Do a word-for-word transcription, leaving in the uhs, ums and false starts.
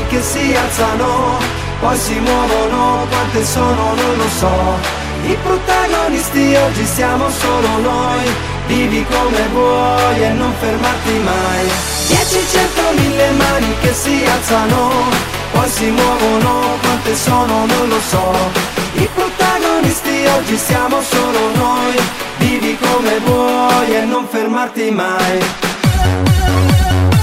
che si alzano, poi si muovono, quante sono non lo so. I protagonisti oggi siamo solo noi, vivi come vuoi e non fermarti mai. Dieci, cento, mille mani che si alzano, poi si muovono, quante sono non lo so. I protagonisti oggi siamo solo noi, vivi come vuoi e non fermarti mai.